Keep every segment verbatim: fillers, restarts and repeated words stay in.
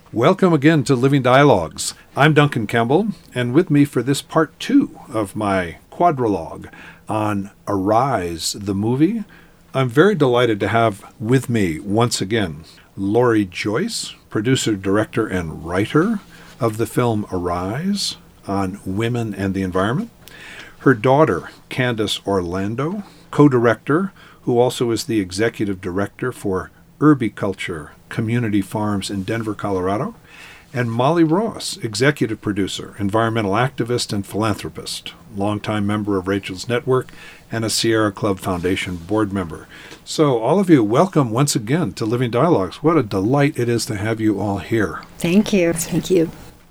Welcome again to Living Dialogues. I'm Duncan Campbell, and with me for this part two of my quadrilogue on Arise, the movie, I'm very delighted to have with me once again Lori Joyce, producer, director, and writer of the film Arise on women and the environment. Her daughter, Candace Orlando, co-director, who also is the executive director for Herbiculture Community Farms in Denver, Colorado, and Molly Ross, executive producer, environmental activist, and philanthropist, longtime member of Rachel's Network, and a Sierra Club Foundation board member. So all of you, welcome once again to Living Dialogues. What a delight it is to have you all here. Thank you. Thank you.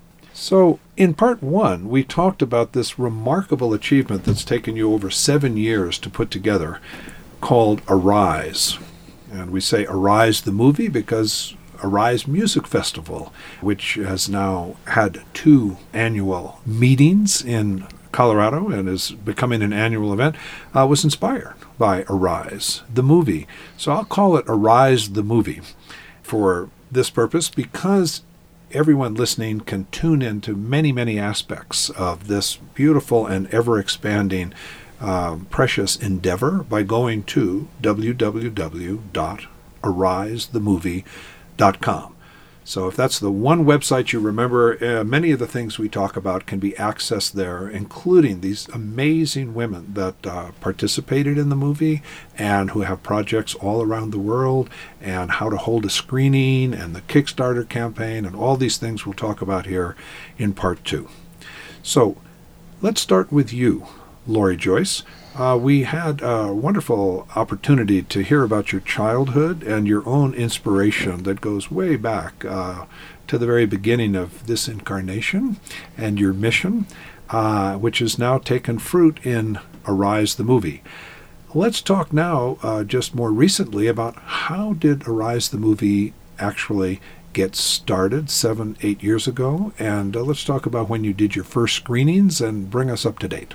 So in part one, we talked about this remarkable achievement that's taken you over seven years to put together called Arise. And we say Arise the movie because Arise Music Festival, which has now had two annual meetings in Colorado and is becoming an annual event, uh, was inspired by Arise the movie. So I'll call it Arise the movie for this purpose because everyone listening can tune into many, many aspects of this beautiful and ever-expanding Uh, precious endeavor by going to w w w dot arise the movie dot com. So if that's the one website you remember, uh, many of the things we talk about can be accessed there, including these amazing women that uh, participated in the movie and who have projects all around the world, and how to hold a screening and the Kickstarter campaign and all these things we'll talk about here in part two. So let's start with you, Lori Joyce. Uh, we had a wonderful opportunity to hear about your childhood and your own inspiration that goes way back uh, to the very beginning of this incarnation and your mission, uh, which has now taken fruit in Arise the movie. Let's talk now uh, just more recently about how did Arise the movie actually get started seven, eight years ago, and uh, let's talk about when you did your first screenings and bring us up to date.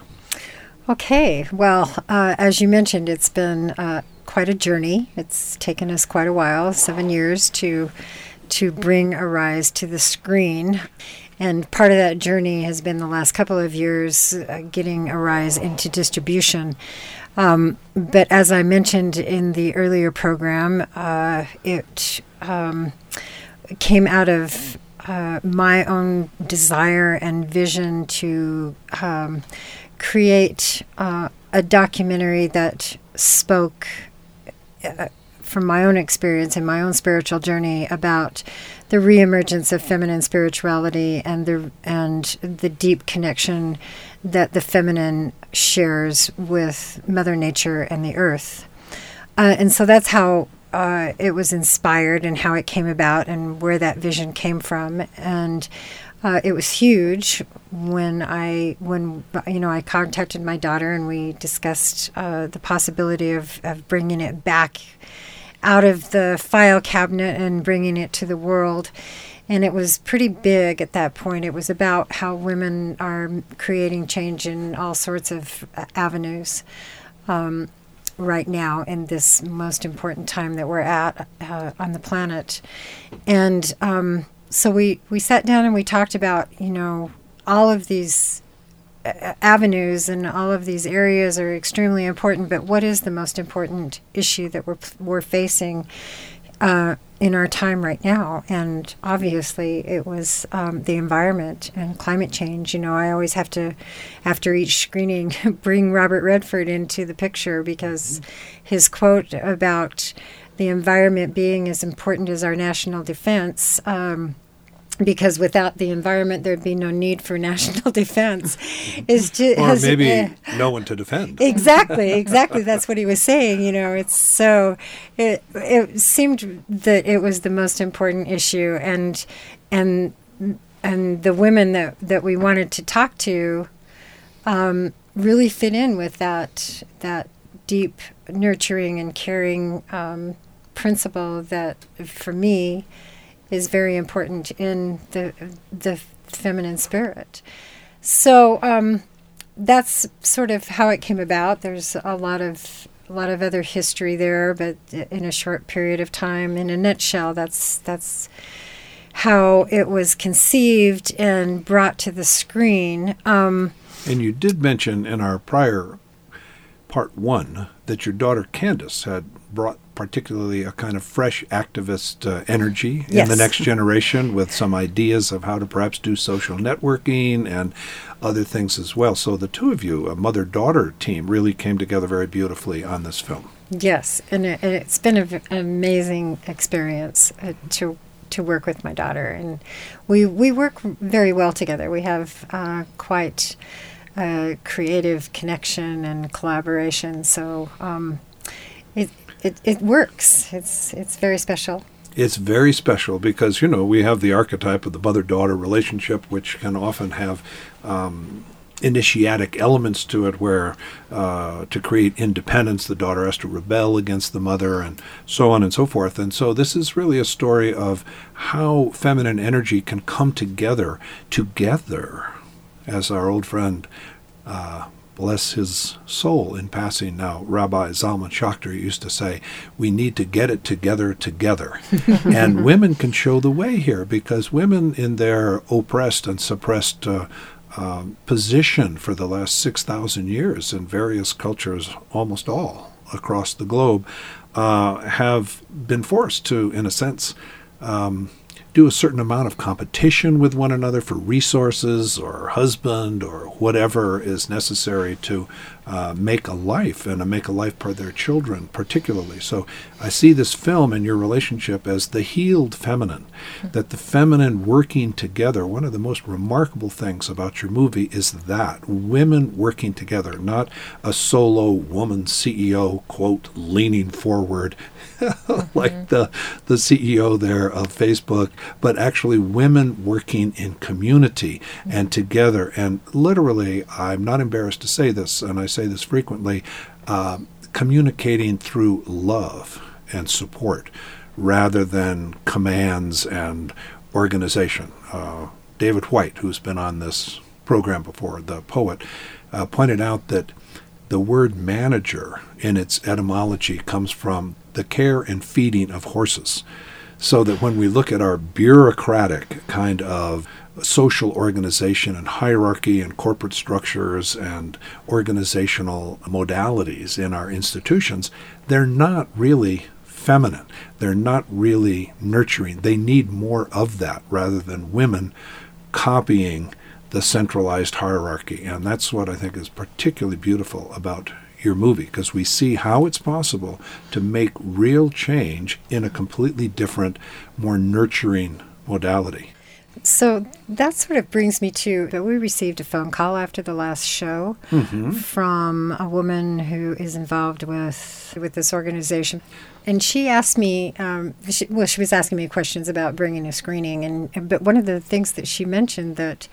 Okay. Well, uh, as you mentioned, it's been uh, quite a journey. It's taken us quite a while, seven years, to to bring Arise to the screen. And part of that journey has been the last couple of years uh, getting Arise into distribution. Um, but as I mentioned in the earlier program, uh, it um, came out of uh, my own desire and vision to um, create uh, a documentary that spoke uh, from my own experience and my own spiritual journey about the reemergence of feminine spirituality and the and the deep connection that the feminine shares with Mother Nature and the earth. Uh, and so that's how uh, it was inspired and how it came about and where that vision came from. And Uh, it was huge when I, when you know, I contacted my daughter and we discussed uh, the possibility of, of bringing it back out of the file cabinet and bringing it to the world. And it was pretty big at that point. It was about how women are creating change in all sorts of avenues um, right now in this most important time that we're at uh, on the planet. And um So we, we sat down and we talked about, you know, all of these uh, avenues and all of these areas are extremely important, but what is the most important issue that we're we're facing uh, in our time right now? And obviously it was um, the environment and climate change. You know, I always have to, after each screening, bring Robert Redford into the picture because his quote about the environment being as important as our national defense, um, because without the environment, there'd be no need for national defense. Is just, or has, maybe uh, no one to defend. Exactly, exactly. That's what he was saying. You know, it's so, it, it seemed that it was the most important issue. And, and, and the women that, that we wanted to talk to um, really fit in with that, that deep nurturing and caring um, principle that, for me, is very important in the the feminine spirit. So um, that's sort of how it came about. There's a lot of a lot of other history there, but in a short period of time, in a nutshell, that's that's how it was conceived and brought to the screen. Um, and you did mention in our prior part one that your daughter Candace had brought particularly a kind of fresh activist uh, energy yes. in the next generation with some ideas of how to perhaps do social networking and other things as well. So the two of you, a mother-daughter team, really came together very beautifully on this film. Yes, and, it, and it's been a v- an amazing experience uh, to to work with my daughter, and we we work very well together. We have uh, quite a creative connection and collaboration, so um, it, it it works. It's it's very special. It's very special because, you know, we have the archetype of the mother-daughter relationship, which can often have um, initiatic elements to it where uh, to create independence, the daughter has to rebel against the mother and so on and so forth. And so this is really a story of how feminine energy can come together, together, as our old friend, uh, bless his soul in passing now, Rabbi Zalman Schachter used to say, we need to get it together together. And women can show the way here because women in their oppressed and suppressed uh, uh, position for the last six thousand years in various cultures, almost all across the globe, uh, have been forced to, in a sense, um, do a certain amount of competition with one another for resources or husband or whatever is necessary to uh, make a life and to make a life for their children particularly. So I see this film and your relationship as the healed feminine, mm-hmm. that the feminine working together. One of the most remarkable things about your movie is that women working together, not a solo woman C E O, quote, leaning forward like mm-hmm. the, the C E O there of Facebook, but actually women working in community mm-hmm. and together. And literally, I'm not embarrassed to say this, and I say this frequently, uh, communicating through love and support rather than commands and organization. Uh, David White, who's been on this program before, the poet, uh, pointed out that the word manager in its etymology comes from the care and feeding of horses. So that when we look at our bureaucratic kind of social organization and hierarchy and corporate structures and organizational modalities in our institutions, they're not really feminine. They're not really nurturing. They need more of that rather than women copying the centralized hierarchy. And that's what I think is particularly beautiful about your movie, because we see how it's possible to make real change in a completely different, more nurturing modality. So that sort of brings me to, but we received a phone call after the last show mm-hmm. from a woman who is involved with with this organization. And she asked me, um, she, well, she was asking me questions about bringing a screening. And but one of the things that she mentioned that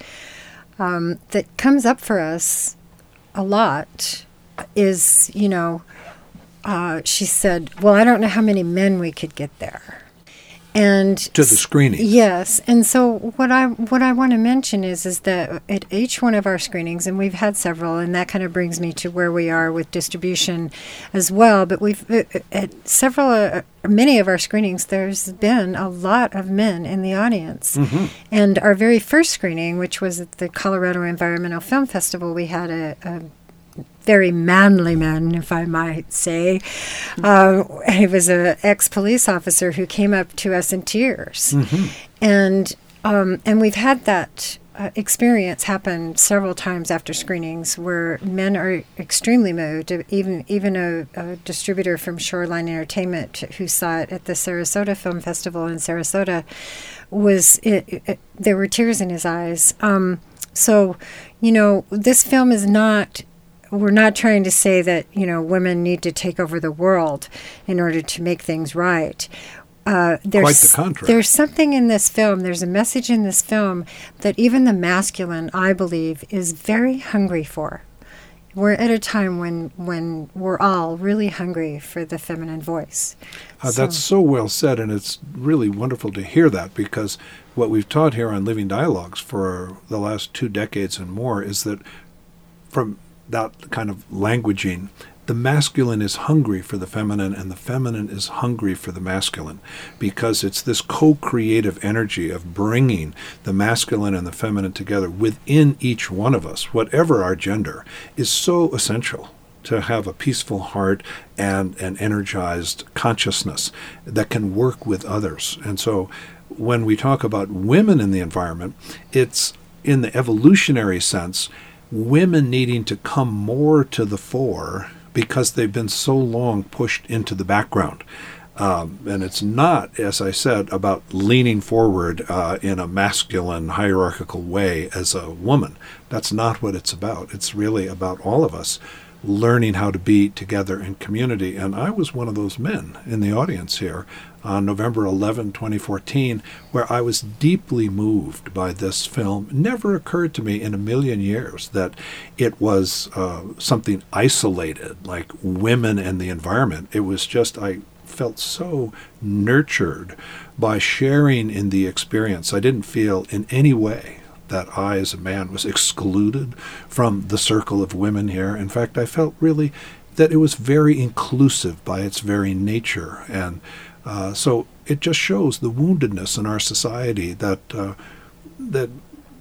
um, that comes up for us a lot is, you know, uh, she said, well, I don't know how many men we could get there. And to the screening. Yes. And so what I what I want to mention is is that at each one of our screenings, and we've had several, and that kind of brings me to where we are with distribution as well, but we've at several uh, many of our screenings there's been a lot of men in the audience. Mm-hmm. And our very first screening, which was at the Colorado Environmental Film Festival, we had a, a very manly man, if I might say. Uh, he was an ex-police officer who came up to us in tears. Mm-hmm. And um, and we've had that uh, experience happen several times after screenings where men are extremely moved. Even even a, a distributor from Shoreline Entertainment who saw it at the Sarasota Film Festival in Sarasota, was it, it, there were tears in his eyes. Um, so, you know, this film is not... We're not trying to say that, you know, women need to take over the world in order to make things right. Uh, there's, Quite the contrary. There's something in this film, there's a message in this film that even the masculine, I believe, is very hungry for. We're at a time when, when we're all really hungry for the feminine voice. Uh, so. That's so well said, and it's really wonderful to hear that, because what we've taught here on Living Dialogues for the last two decades and more is that from that kind of languaging, the masculine is hungry for the feminine and the feminine is hungry for the masculine, because it's this co-creative energy of bringing the masculine and the feminine together within each one of us, whatever our gender, is so essential to have a peaceful heart and an energized consciousness that can work with others. And so when we talk about women in the environment, it's in the evolutionary sense, women needing to come more to the fore because they've been so long pushed into the background. Um, and it's not, as I said, about leaning forward uh, in a masculine, hierarchical way as a woman. That's not what it's about. It's really about all of us learning how to be together in community. And I was one of those men in the audience here on November eleventh, twenty fourteen, where I was deeply moved by this film. It never occurred to me in a million years that it was uh, something isolated, like women and the environment. It was just, I felt so nurtured by sharing in the experience. I didn't feel in any way that I, as a man, was excluded from the circle of women here. In fact, I felt really that it was very inclusive by its very nature. And uh, so it just shows the woundedness in our society that uh, that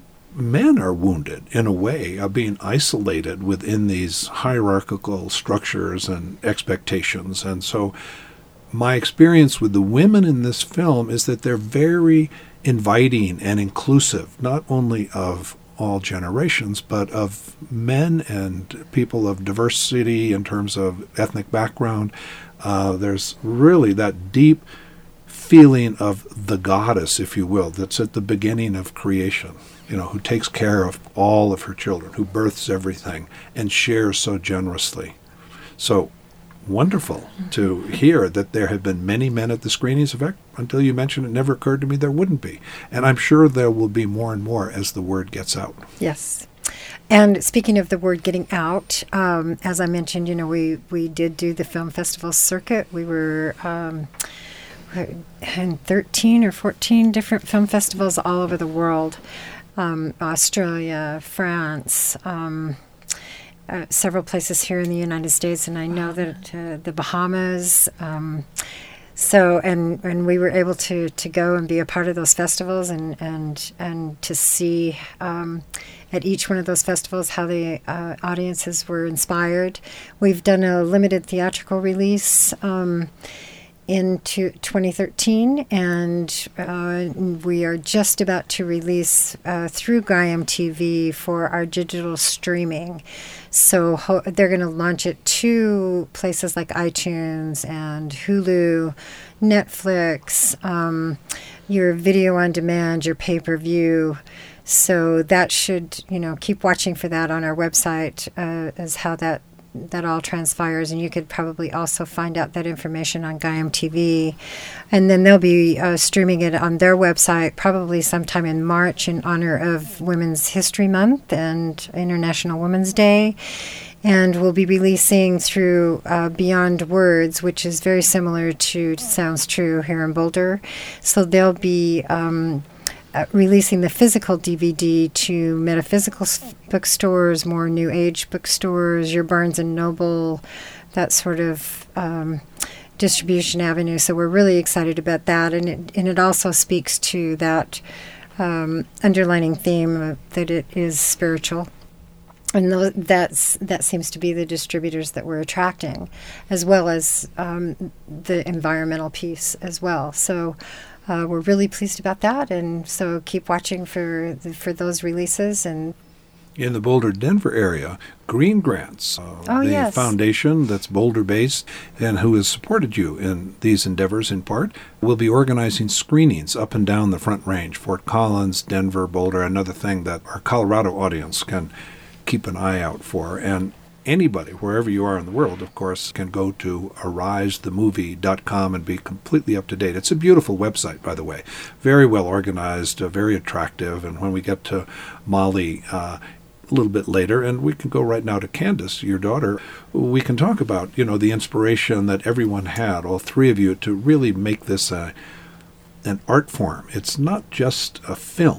men are wounded in a way of being isolated within these hierarchical structures and expectations. And so my experience with the women in this film is that they're very inviting and inclusive, not only of all generations, but of men and people of diversity in terms of ethnic background. Uh, there's really that deep feeling of the goddess, if you will, that's at the beginning of creation, you know, who takes care of all of her children, who births everything and shares so generously. So wonderful to hear that there have been many men at the screenings. In fact, until you mentioned it, never occurred to me there wouldn't be. And I'm sure there will be more and more as the word gets out. Yes. And speaking of the word getting out, um, as I mentioned, you know, we, we did do the film festival circuit. We were um, in thirteen or fourteen different film festivals all over the world. Um, Australia, France, um, Uh, several places here in the United States, and I know that uh, the Bahamas. Um, so, and and we were able to, to go and be a part of those festivals, and and and to see um, at each one of those festivals how the uh, audiences were inspired. We've done a limited theatrical release Um, into twenty thirteen, and uh, we are just about to release uh, through Gaiam T V for our digital streaming. So ho- they're going to launch it to places like iTunes and Hulu, Netflix, um, your video on demand, your pay-per-view. So that should, you know, keep watching for that on our website uh, as how that that all transpires, and you could probably also find out that information on Gaiam T V. And then they'll be uh, streaming it on their website probably sometime in March in honor of Women's History Month and International Women's Day. And we'll be releasing through uh, Beyond Words, which is very similar to Sounds True here in Boulder. So they'll be um, Uh, releasing the physical D V D to metaphysical s- bookstores, more New Age bookstores, your Barnes and Noble, that sort of um, distribution avenue. So we're really excited about that, and it and it also speaks to that um, underlining theme of, that it is spiritual, and th- that's that seems to be the distributors that we're attracting, as well as um, the environmental piece as well. So. Uh, we're really pleased about that, and so keep watching for the, for those releases. And in the Boulder-Denver area, Green Grants, uh, oh, the yes. foundation that's Boulder-based and who has supported you in these endeavors in part, will be organizing screenings up and down the Front Range, Fort Collins, Denver, Boulder, another thing that our Colorado audience can keep an eye out for. And anybody, wherever you are in the world, of course, can go to arise the movie dot com and be completely up to date. It's a beautiful website, by the way. Very well organized, uh, very attractive. And when we get to Molly uh, a little bit later, and we can go right now to Candace, your daughter, we can talk about, you know, the inspiration that everyone had, all three of you, to really make this a, an art form. It's not just a film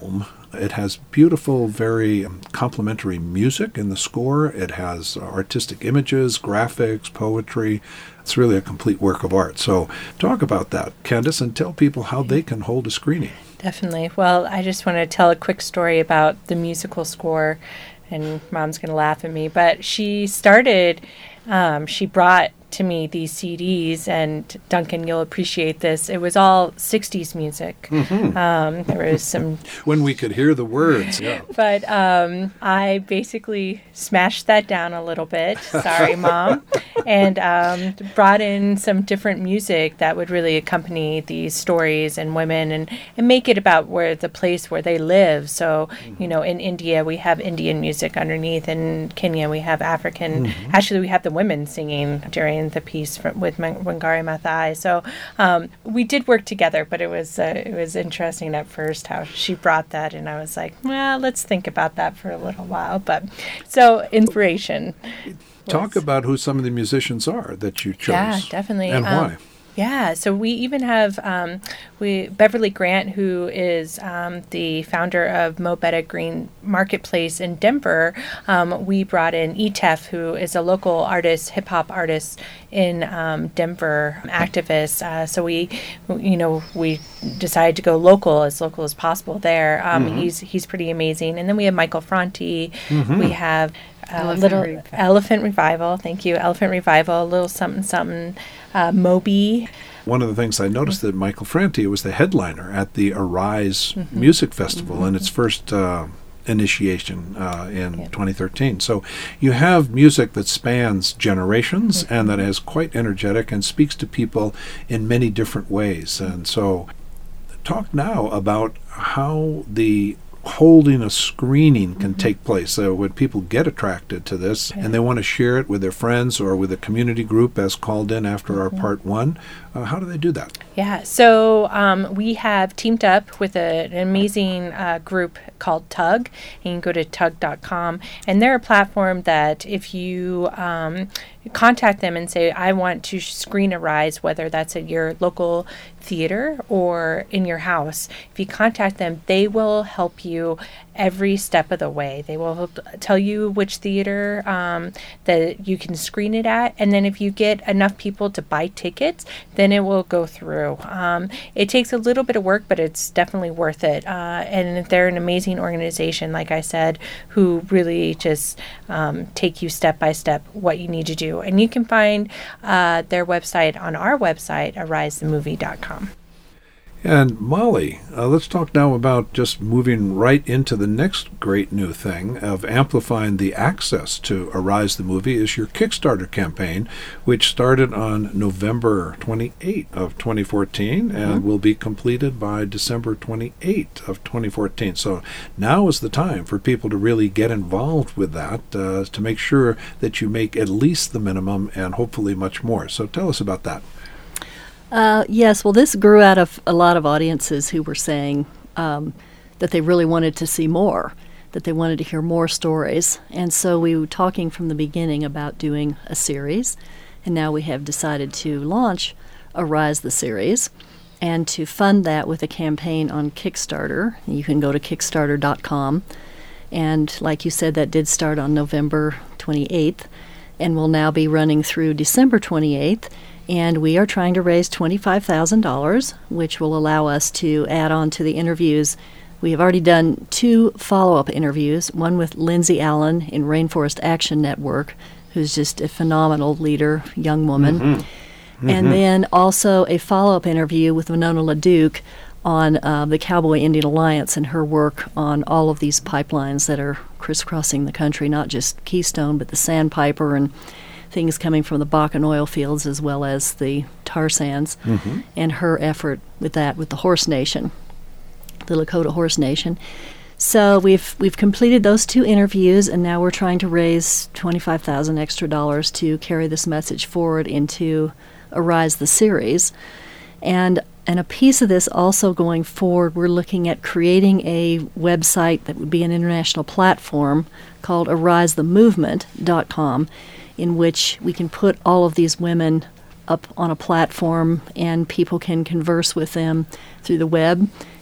It has beautiful, very um, complementary music in the score. It has uh, artistic images, graphics, poetry. It's really a complete work of art. So talk about that, Candace, and tell people how they can hold a screening. Definitely. Well, I just want to tell a quick story about the musical score, and Mom's going to laugh at me, but she started, um, she brought to me these C Ds, and Duncan, you'll appreciate this. It was all sixties music. Mm-hmm. Um, there was some... when we could hear the words, yeah. But um, I basically smashed that down a little bit. Sorry, Mom. And um, brought in some different music that would really accompany these stories and women and, and make it about where the place where they live. So, mm-hmm. you know, in India, we have Indian music underneath. In Kenya, we have African. Mm-hmm. Actually, we have the women singing during the piece from, with Wangari Maathai. So um, we did work together, but it was uh, it was interesting at first how she brought that, and I was like, well, let's think about that for a little while. But so inspiration. Talk was, about who some of the musicians are that you chose. Yeah, definitely. And um, why. Yeah, so we even have um, we Beverly Grant, who is um, the founder of Mo Betta Green Marketplace in Denver. Um, we brought in E T E F, who is a local artist, hip hop artist in um, Denver, activist. Uh, so we, you know, we decided to go local, as local as possible there. Um, mm-hmm. He's he's pretty amazing. And then we have Michael Franti. Mm-hmm. We have Uh, Elephant little Revival. Elephant Revival, thank you. Elephant Revival, little something something, uh, Moby. One of the things I noticed that Michael Franti was the headliner at the Arise mm-hmm. Music Festival mm-hmm. in its first uh, initiation uh, in yeah. twenty thirteen. So you have music that spans generations mm-hmm. and that is quite energetic and speaks to people in many different ways. And so talk now about how the holding a screening can mm-hmm. take place. So when people get attracted to this okay. and they want to share it with their friends or with a community group as called in after mm-hmm. our part one, uh, how do they do that? Yeah, so um, we have teamed up with a, an amazing uh, group called Tug. And you can go to tug dot com, and they're a platform that if you um, contact them and say, I want to screen Arise, whether that's at your local theater or in your house, if you contact them, they will help you every step of the way. They will help tell you which theater um, that you can screen it at, and then if you get enough people to buy tickets, then it will go through. Um, it takes a little bit of work, but it's definitely worth it. Uh, and they're an amazing organization, like I said, who really just um, take you step by step what you need to do. And you can find uh, their website on our website, arise the movie dot com. And Molly, uh, let's talk now about just moving right into the next great new thing of amplifying the access to Arise the Movie is your Kickstarter campaign, which started on November twenty-eighth of twenty fourteen mm-hmm. and will be completed by December twenty-eighth of twenty fourteen. So now is the time for people to really get involved with that uh, to make sure that you make at least the minimum and hopefully much more. So tell us about that. Uh, yes, well, this grew out of a lot of audiences who were saying um, that they really wanted to see more, that they wanted to hear more stories. And so we were talking from the beginning about doing a series, and now we have decided to launch Arise the series and to fund that with a campaign on Kickstarter. You can go to kickstarter dot com, and like you said, that did start on November twenty-eighth and will now be running through December twenty-eighth. And we are trying to raise twenty-five thousand dollars, which will allow us to add on to the interviews. We have already done two follow-up interviews, one with Lindsay Allen in Rainforest Action Network, who's just a phenomenal leader, young woman. Mm-hmm. Mm-hmm. And then also a follow-up interview with Winona LaDuke on uh, the Cowboy Indian Alliance and her work on all of these pipelines that are crisscrossing the country, not just Keystone, but the Sandpiper and things coming from the Bakken oil fields as well as the tar sands, mm-hmm. and her effort with that with the Horse Nation, the Lakota Horse Nation. So we've we've completed those two interviews, and now we're trying to raise twenty-five thousand dollars extra dollars to carry this message forward into Arise the series. And and a piece of this also going forward, we're looking at creating a website that would be an international platform called arise the movement dot com, in which we can put all of these women up on a platform and people can converse with them through the web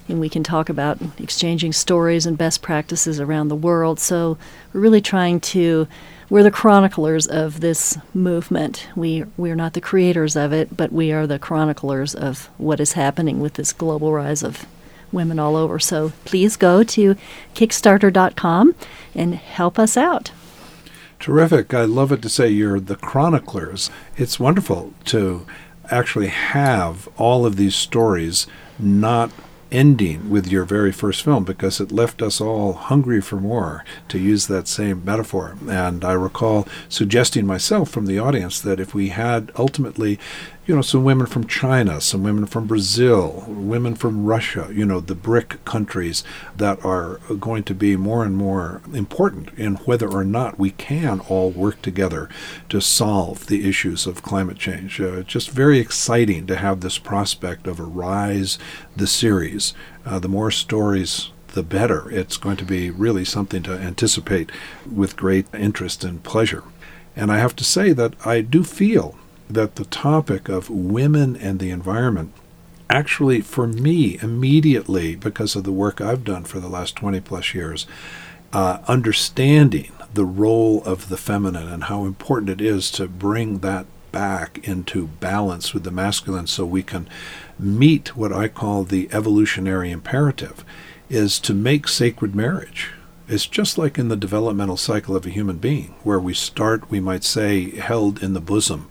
and we can talk about exchanging stories and best practices around the world. So we're really trying to, we're the chroniclers of this movement. We, we're not the creators of it, but we are the chroniclers of what is happening with this global rise of women all over. So please go to Kickstarter dot com and help us out. Terrific. I love it to say you're the chroniclers. It's wonderful to actually have all of these stories not ending with your very first film, because it left us all hungry for more, to use that same metaphor. And I recall suggesting myself from the audience that if we had ultimately, you know, some women from China, some women from Brazil, women from Russia, you know, the BRIC countries that are going to be more and more important in whether or not we can all work together to solve the issues of climate change. Uh, just very exciting to have this prospect of Arise, the series. Uh, the more stories, the better. It's going to be really something to anticipate with great interest and pleasure. And I have to say that I do feel that the topic of women and the environment actually, for me, immediately, because of the work I've done for the last twenty plus years, uh, understanding the role of the feminine and how important it is to bring that back into balance with the masculine so we can meet what I call the evolutionary imperative, is to make sacred marriage. It's just like in the developmental cycle of a human being, where we start, we might say, held in the bosom,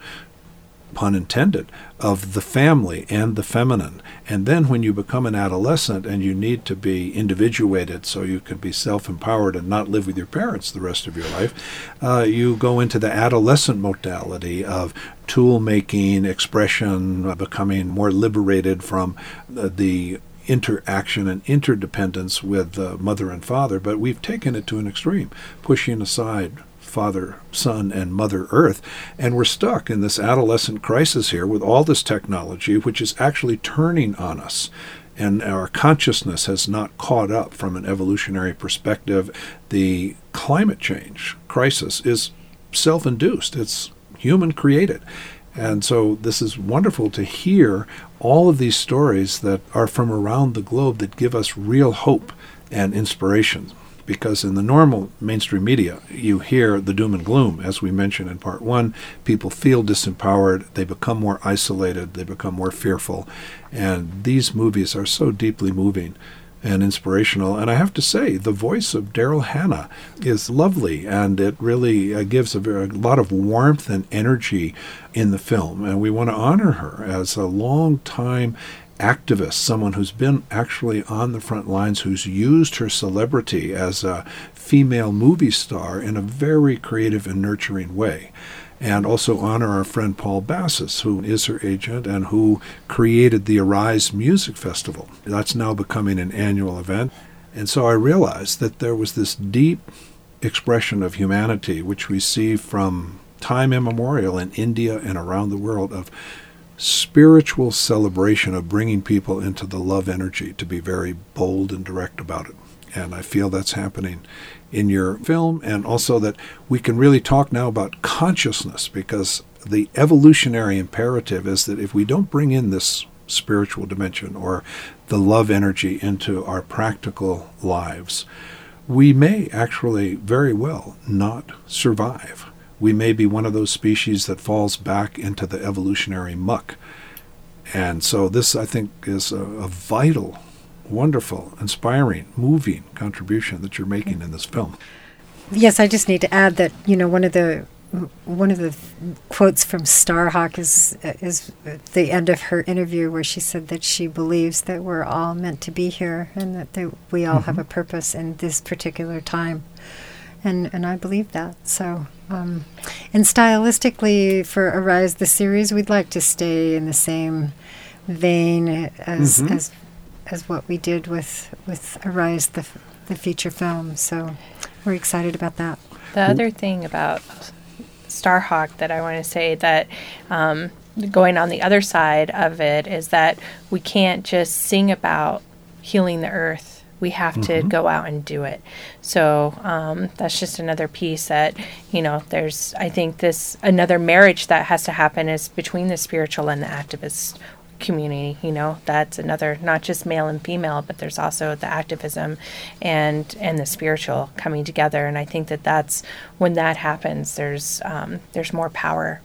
pun intended, of the family and the feminine. And then when you become an adolescent and you need to be individuated so you can be self-empowered and not live with your parents the rest of your life, uh, you go into the adolescent modality of tool-making, expression, uh, becoming more liberated from uh, the interaction and interdependence with uh, mother and father. But we've taken it to an extreme, pushing aside Father, Son, and Mother Earth, and we're stuck in this adolescent crisis here with all this technology, which is actually turning on us, and our consciousness has not caught up from an evolutionary perspective. The climate change crisis is self-induced. It's human-created. And so this is wonderful to hear all of these stories that are from around the globe that give us real hope and inspiration. Because in the normal mainstream media, you hear the doom and gloom. As we mentioned in part one, people feel disempowered, they become more isolated, they become more fearful. And these movies are so deeply moving and inspirational. And I have to say, the voice of Daryl Hannah is lovely, and it really uh, gives a, very, a lot of warmth and energy in the film. And we want to honor her as a long-time activist, someone who's been actually on the front lines, who's used her celebrity as a female movie star in a very creative and nurturing way. And also honor our friend Paul Bassis, who is her agent and who created the Arise Music Festival. That's now becoming an annual event. And so I realized that there was this deep expression of humanity, which we see from time immemorial in India and around the world, of spiritual celebration of bringing people into the love energy, to be very bold and direct about it. And I feel that's happening in your film, and also that we can really talk now about consciousness, because the evolutionary imperative is that if we don't bring in this spiritual dimension or the love energy into our practical lives, we may actually very well not survive. We may be one of those species that falls back into the evolutionary muck. And so this, I think, is a, a vital, wonderful, inspiring, moving contribution that you're making in this film. Yes, I just need to add that, you know, one of the one of the quotes from Starhawk is is at the end of her interview, where she said that she believes that we're all meant to be here, and that they, we all mm-hmm. have a purpose in this particular time. And and I believe that. So, um, and stylistically for Arise the series, we'd like to stay in the same vein as mm-hmm. as as what we did with with Arise the the feature film. So we're excited about that. The other thing about Starhawk that I want to say, that um, going on the other side of it, is that we can't just sing about healing the earth. We have mm-hmm. to go out and do it. So um, that's just another piece that, you know, there's, I think this, another marriage that has to happen is between the spiritual and the activist community. You know, that's another, not just male and female, but there's also the activism and and the spiritual coming together. And I think that that's when that happens, there's um, there's more power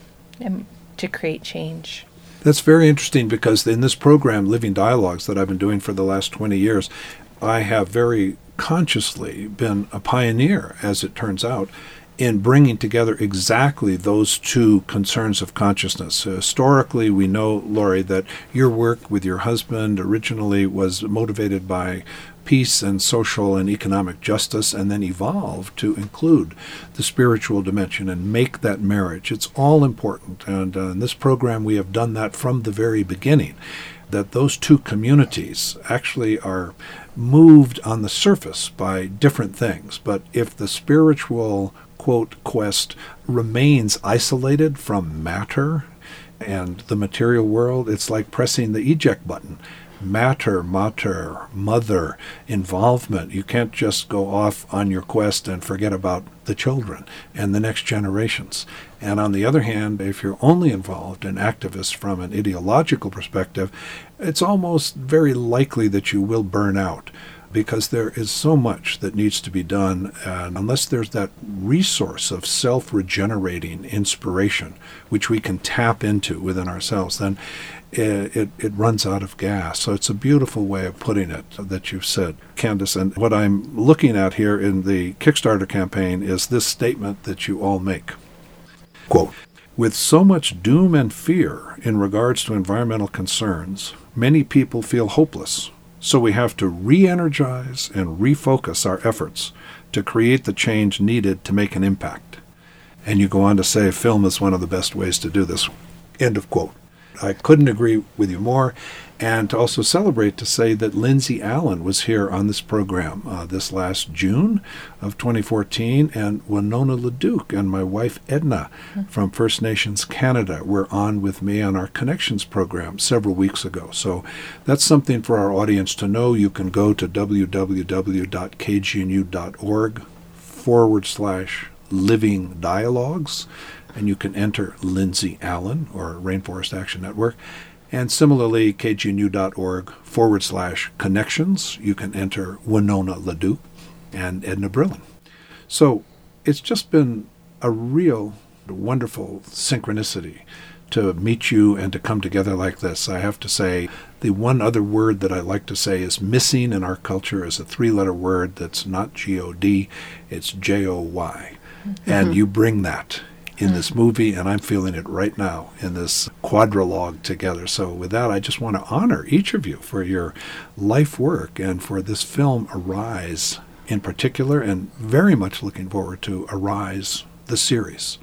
um, to create change. That's very interesting, because in this program, Living Dialogues, that I've been doing for the last twenty years, I have very consciously been a pioneer, as it turns out, in bringing together exactly those two concerns of consciousness. Uh, historically, we know, Lori, that your work with your husband originally was motivated by peace and social and economic justice, and then evolved to include the spiritual dimension and make that marriage. It's all important, and uh, in this program we have done that from the very beginning, that those two communities actually are moved on the surface by different things. But if the spiritual, quote, quest remains isolated from matter and the material world, it's like pressing the eject button. Matter, mater, mother, involvement. You can't just go off on your quest and forget about the children and the next generations. And on the other hand, if you're only involved in activists from an ideological perspective, it's almost very likely that you will burn out, because there is so much that needs to be done, and unless there's that resource of self-regenerating inspiration, which we can tap into within ourselves, then it, it, it runs out of gas. So it's a beautiful way of putting it that you've said, Candace. And what I'm looking at here in the Kickstarter campaign is this statement that you all make. Quote, "With so much doom and fear in regards to environmental concerns, many people feel hopeless. So we have to re-energize and refocus our efforts to create the change needed to make an impact." And you go on to say film is one of the best ways to do this. End of quote. I couldn't agree with you more. And to also celebrate, to say that Lindsay Allen was here on this program uh, this last June of twenty fourteen, and Winona LeDuc and my wife Edna from First Nations Canada were on with me on our Connections program several weeks ago. So that's something for our audience to know. You can go to www.kgnu.org forward slash living dialogues, and you can enter Lindsay Allen or Rainforest Action Network. And similarly, kgnu.org forward slash connections. You can enter Winona LeDuc and Edna Brillin. So it's just been a real wonderful synchronicity to meet you and to come together like this. I have to say, the one other word that I like to say is missing in our culture is a three-letter word that's not G O D, it's J O Y. Mm-hmm. And you bring that in this movie, and I'm feeling it right now in this quadrilogue together. So with that, I just want to honor each of you for your life work and for this film, Arise, in particular, and very much looking forward to Arise, the series.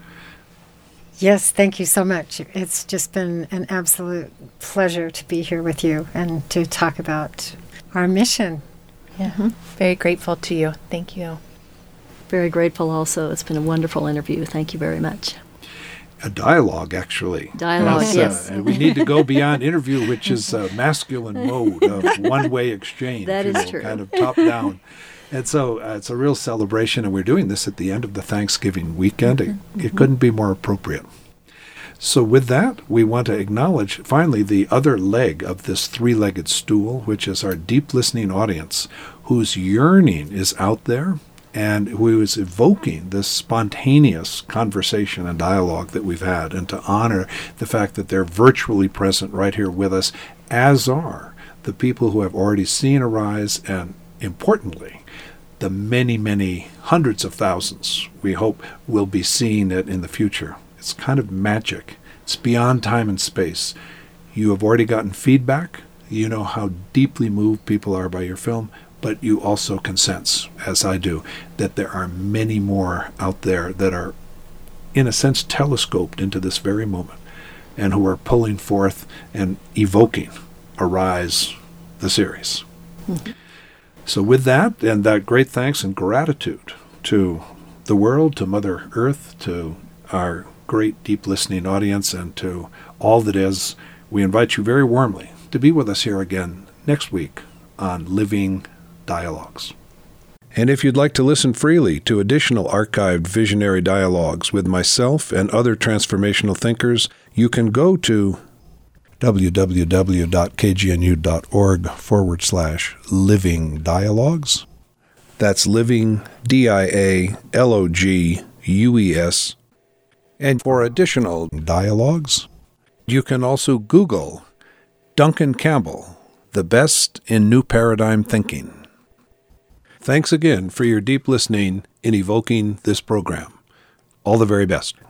Yes, thank you so much. It's just been an absolute pleasure to be here with you and to talk about our mission. Yeah, mm-hmm. Very grateful to you. Thank you. Very grateful also. It's been a wonderful interview. Thank you very much. A dialogue, actually. Dialogue, yes. yes. Uh, and we need to go beyond interview, which is a masculine mode of one-way exchange. That you is know, true. Kind of top-down. And so uh, it's a real celebration, and we're doing this at the end of the Thanksgiving weekend. Mm-hmm. It, it couldn't be more appropriate. So with that, we want to acknowledge, finally, the other leg of this three-legged stool, which is our deep listening audience, whose yearning is out there, and who is evoking this spontaneous conversation and dialogue that we've had, and to honor the fact that they're virtually present right here with us, as are the people who have already seen Arise, and importantly, the many, many hundreds of thousands we hope will be seeing it in the future. It's kind of magic. It's beyond time and space. You have already gotten feedback. You know how deeply moved people are by your film. But you also can sense, as I do, that there are many more out there that are, in a sense, telescoped into this very moment, and who are pulling forth and evoking Arise, the series. Mm-hmm. So with that, and that great thanks and gratitude to the world, to Mother Earth, to our great deep listening audience, and to all that is, we invite you very warmly to be with us here again next week on Living Dialogues. And if you'd like to listen freely to additional archived visionary dialogues with myself and other transformational thinkers, you can go to www.kgnu.org forward slash living dialogues. That's living, D I A L O G U E S. And for additional dialogues, you can also Google Duncan Campbell, the best in New Paradigm Thinking. Thanks again for your deep listening in evoking this program. All the very best.